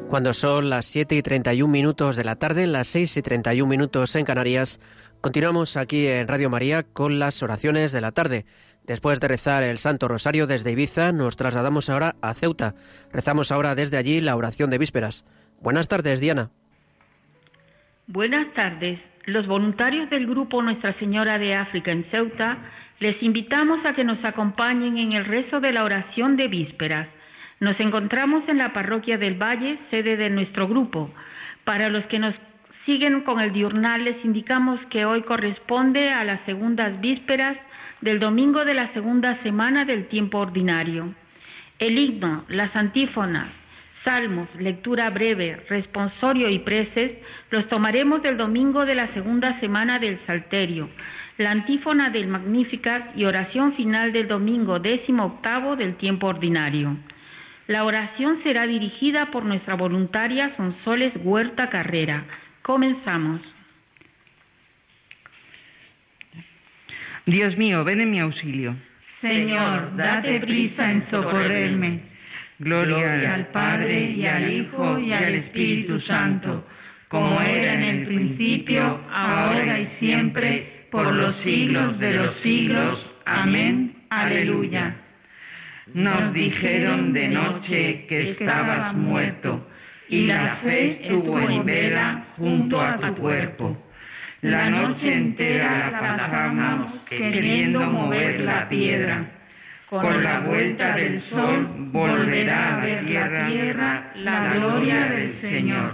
Cuando son las 7:31 de la tarde, las 6:31 en Canarias, continuamos aquí en Radio María con las oraciones de la tarde. Después de rezar el Santo Rosario desde Ibiza, nos trasladamos ahora a Ceuta. Rezamos ahora desde allí la oración de vísperas. Buenas tardes, Diana. Buenas tardes. Los voluntarios del grupo Nuestra Señora de África en Ceuta les invitamos a que nos acompañen en el rezo de la oración de vísperas. Nos encontramos en la parroquia del Valle, sede de nuestro grupo. Para los que nos siguen con el diurnal, les indicamos que hoy corresponde a las segundas vísperas del domingo de la segunda semana del tiempo ordinario. El himno, las antífonas, salmos, lectura breve, responsorio y preces los tomaremos del domingo de la segunda semana del Salterio, la antífona del Magnificat y oración final del domingo 18º del tiempo ordinario. La oración será dirigida por nuestra voluntaria Sonsoles Huerta Carrera. Comenzamos. Dios mío, ven en mi auxilio. Señor, date prisa en socorrerme. Gloria al Padre, y al Hijo, y al Espíritu Santo, como era en el principio, ahora y siempre, por los siglos de los siglos. Amén. Aleluya. Nos dijeron de noche que estabas muerto, y la fe estuvo en vela junto a tu cuerpo. La noche entera la pasamos queriendo mover la piedra. Con la vuelta del sol volverá a ver la tierra la gloria del Señor.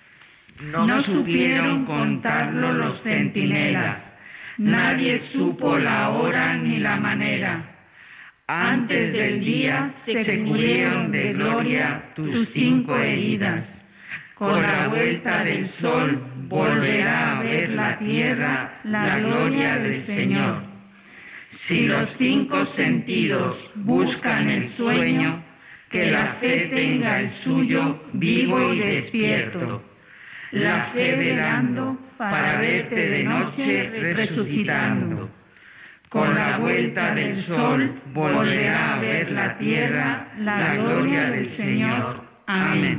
No supieron contarlo los centinelas, nadie supo la hora ni la manera. Antes del día se cubrieron de gloria tus 5 heridas. Con la vuelta del sol volverá a ver la tierra la gloria del Señor. Si los 5 sentidos buscan el sueño, que la fe tenga el suyo vivo y despierto. La fe velando para verte de noche resucitando. Con la vuelta del sol volverá a ver la tierra la gloria del Señor. Amén.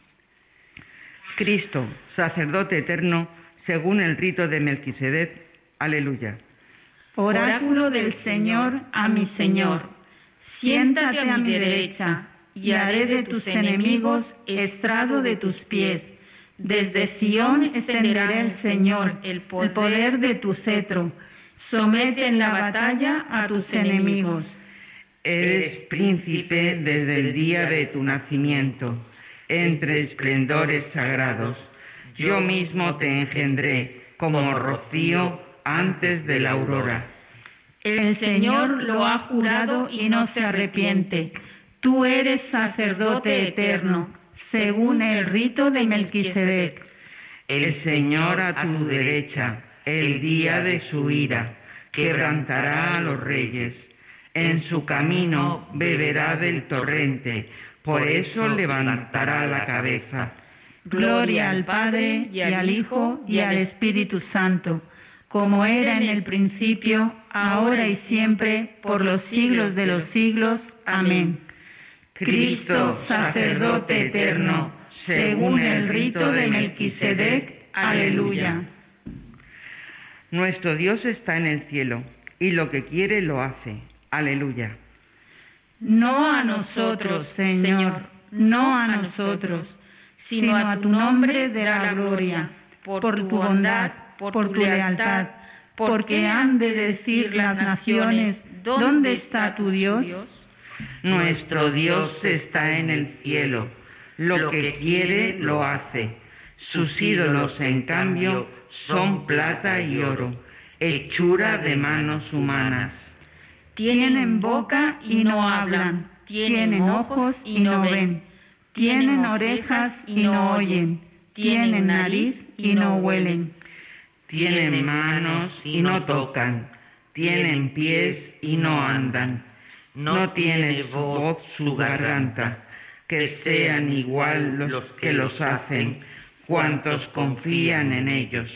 Cristo, sacerdote eterno, según el rito de Melquisedec. Aleluya. Oráculo del Señor a mi Señor, siéntate a mi derecha, y haré de tus enemigos estrado de tus pies. Desde Sión extenderá el Señor el poder de tu cetro. Somete en la batalla a tus enemigos. Eres príncipe desde el día de tu nacimiento, entre esplendores sagrados. Yo mismo te engendré como rocío antes de la aurora. El Señor lo ha jurado y no se arrepiente. Tú eres sacerdote eterno, según el rito de Melquisedec. El Señor a tu derecha, el día de su ira, quebrantará a los reyes. En su camino beberá del torrente, por eso levantará la cabeza. Gloria al Padre, y al Hijo, y al Espíritu Santo, como era en el principio, ahora y siempre, por los siglos de los siglos. Amén. Cristo, sacerdote eterno, según el rito de Melquisedec. Aleluya. Nuestro Dios está en el cielo, y lo que quiere lo hace. Aleluya. No a nosotros, Señor, no a nosotros, sino a tu nombre de la gloria, por tu bondad, por tu lealtad, porque han de decir las naciones, ¿dónde está tu Dios? Nuestro Dios está en el cielo, lo que quiere lo hace. Sus ídolos, en cambio, son plata y oro, hechura de manos humanas. Tienen boca y no hablan, tienen ojos y no ven, tienen orejas y no oyen, tienen nariz y no huelen. Tienen manos y no tocan, tienen pies y no andan. No tiene voz su garganta, que sean igual los que los hacen, cuantos confían en ellos.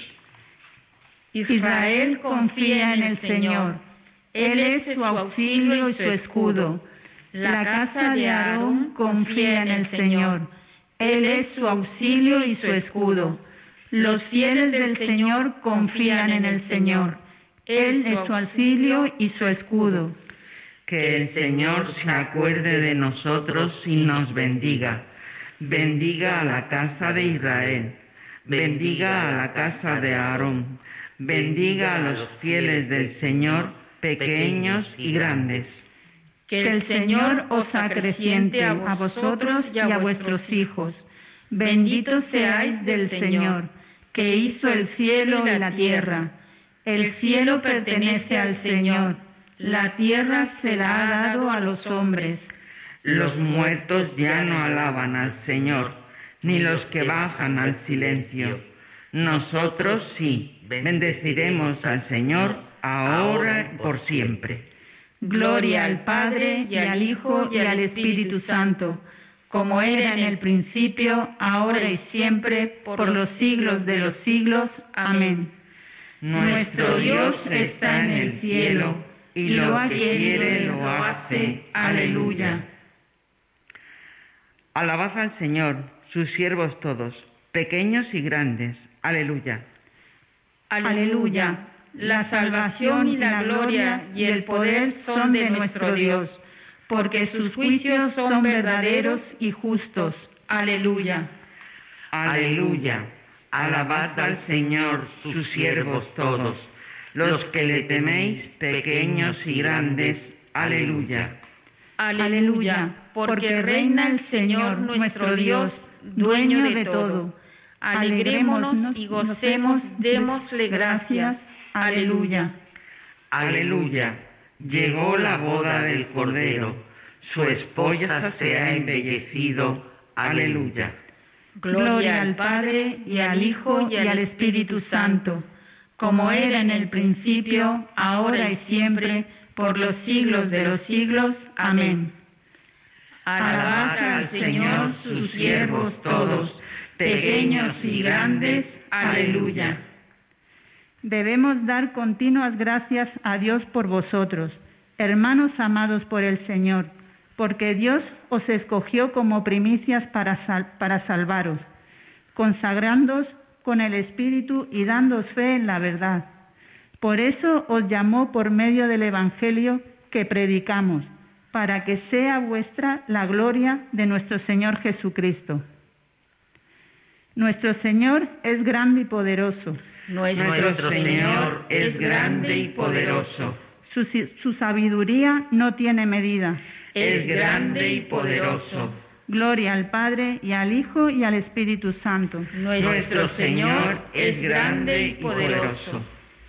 Israel confía en el Señor, Él es su auxilio y su escudo. La casa de Aarón confía en el Señor, Él es su auxilio y su escudo. Los fieles del Señor confían en el Señor. Él es su auxilio y su escudo. Que el Señor se acuerde de nosotros y nos bendiga. Bendiga a la casa de Israel. Bendiga a la casa de Aarón. Bendiga a los fieles del Señor, pequeños y grandes. Que el Señor os acreciente a vosotros y a vuestros hijos. Benditos seáis del Señor, que hizo el cielo y la tierra. El cielo pertenece al Señor, la tierra se la ha dado a los hombres. Los muertos ya no alaban al Señor, ni los que bajan al silencio. Nosotros sí, bendeciremos al Señor ahora y por siempre. Gloria al Padre, y al Hijo, y al Espíritu Santo, como era en el principio, ahora y siempre, por los siglos de los siglos. Amén. Nuestro Dios está en el cielo, y lo que quiere lo hace. Aleluya. Alabad al Señor, sus siervos todos, pequeños y grandes. Aleluya. Aleluya. La salvación y la gloria y el poder son de nuestro Dios, porque sus juicios son verdaderos y justos. Aleluya. Aleluya. Alabad al Señor, sus siervos todos, los que le teméis, pequeños y grandes. Aleluya. Aleluya, porque reina el Señor nuestro Dios, dueño de todo. Alegrémonos y gocemos, démosle gracias. Aleluya. Aleluya. Llegó la boda del Cordero, su esposa se ha embellecido. Aleluya. Gloria al Padre, y al Hijo, y al Espíritu Santo, como era en el principio, ahora y siempre, por los siglos de los siglos. Amén. Alabad al Señor sus siervos todos, pequeños y grandes. Aleluya. Debemos dar continuas gracias a Dios por vosotros, hermanos amados por el Señor, porque Dios os escogió como primicias para salvaros, consagrándoos con el Espíritu y dándoos fe en la verdad. Por eso os llamó por medio del Evangelio que predicamos, para que sea vuestra la gloria de nuestro Señor Jesucristo. Nuestro Señor es grande y poderoso. Nuestro Señor es grande y poderoso. Su sabiduría no tiene medida. Es grande y poderoso. Gloria al Padre, y al Hijo, y al Espíritu Santo. Nuestro Señor es grande y poderoso.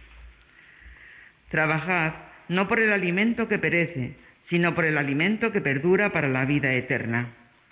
Trabajad no por el alimento que perece, sino por el alimento que perdura para la vida eterna.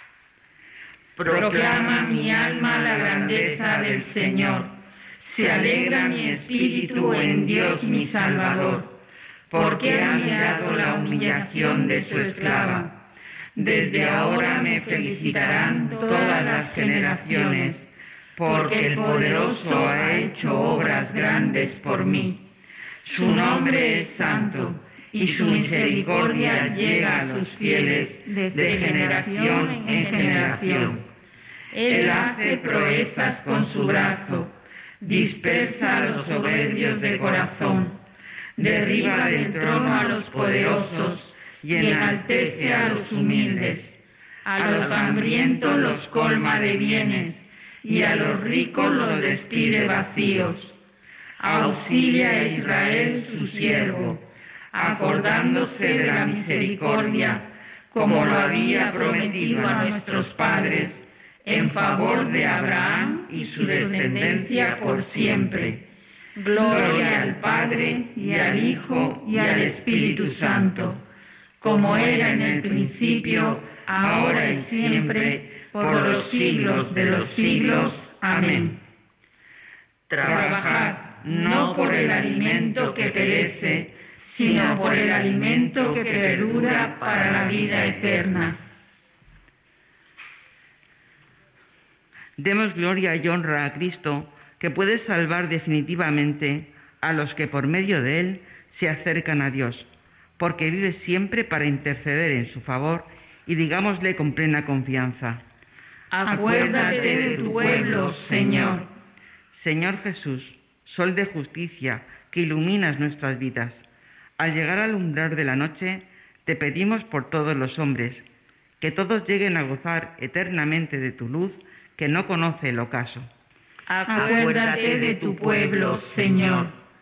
Proclama mi alma la grandeza del Señor. Se alegra mi espíritu en Dios mi Salvador, porque ha mirado la humillación de su esclava. Desde ahora me felicitarán todas las generaciones, porque el poderoso ha hecho obras grandes por mí. Su nombre es santo, y su misericordia llega a sus fieles de generación en generación. Él hace proezas con su brazo, dispersa a los soberbios de corazón, derriba del trono a los poderosos y enaltece a los humildes. A los hambrientos los colma de bienes y a los ricos los despide vacíos. Auxilia a Israel su siervo, acordándose de la misericordia, como lo había prometido a nuestros padres, en favor de Abraham y su descendencia por siempre. Gloria al Padre, y al Hijo, y al Espíritu Santo, como era en el principio, ahora y siempre, por los siglos de los siglos. Amén. Trabajad no por el alimento que perece, sino por el alimento que perdura para la vida eterna. Demos gloria y honra a Cristo, que puede salvar definitivamente a los que por medio de Él se acercan a Dios, porque vive siempre para interceder en su favor, y digámosle con plena confianza: Acuérdate de tu pueblo, Señor. Señor Jesús, sol de justicia, que iluminas nuestras vidas. Al llegar al umbral de la noche, te pedimos por todos los hombres, que todos lleguen a gozar eternamente de tu luz, que no conoce el ocaso. Acuérdate de tu pueblo, Señor.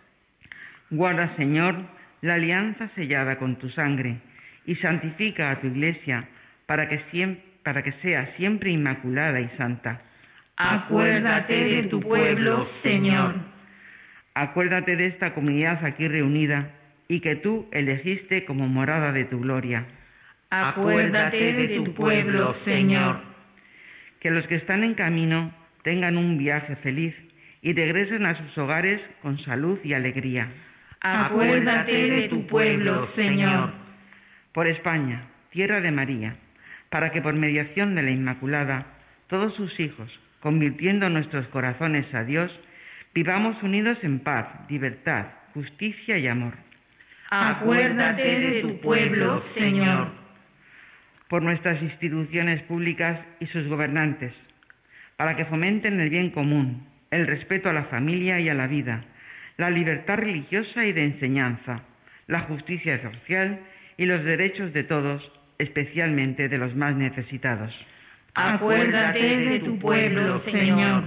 Guarda, Señor, la alianza sellada con tu sangre, y santifica a tu Iglesia, para que sea siempre inmaculada y santa. Acuérdate de tu pueblo, Señor. Acuérdate de esta comunidad aquí reunida, y que tú elegiste como morada de tu gloria. Acuérdate de tu pueblo, Señor. Que los que están en camino tengan un viaje feliz y regresen a sus hogares con salud y alegría. Acuérdate de tu pueblo, Señor. Por España, tierra de María, para que por mediación de la Inmaculada, todos sus hijos, convirtiendo nuestros corazones a Dios, vivamos unidos en paz, libertad, justicia y amor. Acuérdate de tu pueblo, Señor. Por nuestras instituciones públicas y sus gobernantes, para que fomenten el bien común, el respeto a la familia y a la vida, la libertad religiosa y de enseñanza, la justicia social y los derechos de todos, especialmente de los más necesitados. Acuérdate de tu pueblo, Señor.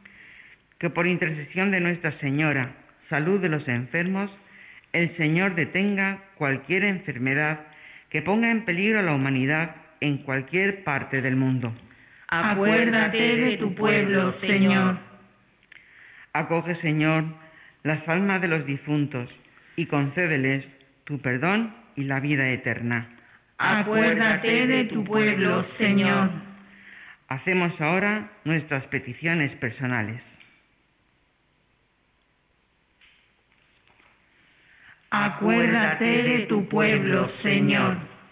Que por intercesión de Nuestra Señora, salud de los enfermos, el Señor detenga cualquier enfermedad que ponga en peligro a la humanidad en cualquier parte del mundo. Acuérdate de tu pueblo, Señor. Acoge, Señor, las almas de los difuntos y concédeles tu perdón y la vida eterna. Acuérdate de tu pueblo, Señor. Hacemos ahora nuestras peticiones personales. Acuérdate de tu pueblo, Señor.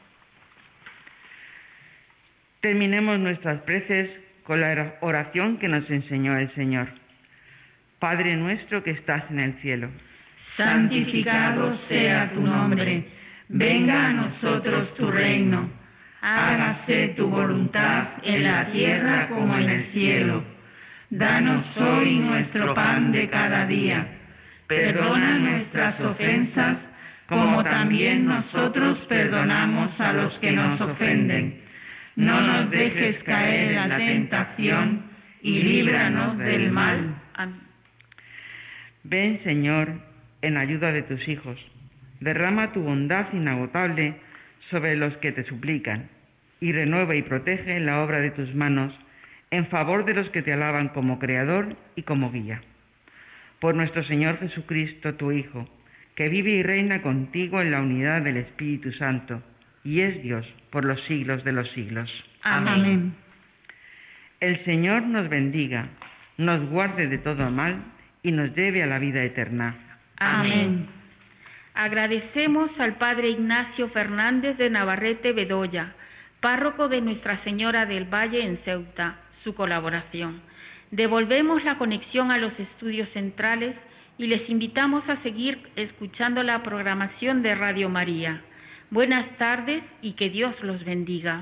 Terminemos nuestras preces con la oración que nos enseñó el Señor. Padre nuestro que estás en el cielo, santificado sea tu nombre. Venga a nosotros tu reino. Hágase tu voluntad en la tierra como en el cielo. Danos hoy nuestro pan de cada día. Perdona nuestras ofensas, como también nosotros perdonamos a los que nos ofenden. No nos dejes caer en la tentación y líbranos del mal. Amén. Ven, Señor, en ayuda de tus hijos. Derrama tu bondad inagotable sobre los que te suplican, y renueva y protege la obra de tus manos en favor de los que te alaban como Creador y como Guía. Por nuestro Señor Jesucristo, tu Hijo, que vive y reina contigo en la unidad del Espíritu Santo, y es Dios por los siglos de los siglos. Amén. El Señor nos bendiga, nos guarde de todo mal y nos lleve a la vida eterna. Amén. Agradecemos al Padre Ignacio Fernández de Navarrete Bedoya, párroco de Nuestra Señora del Valle en Ceuta, su colaboración. Devolvemos la conexión a los estudios centrales y les invitamos a seguir escuchando la programación de Radio María. Buenas tardes y que Dios los bendiga.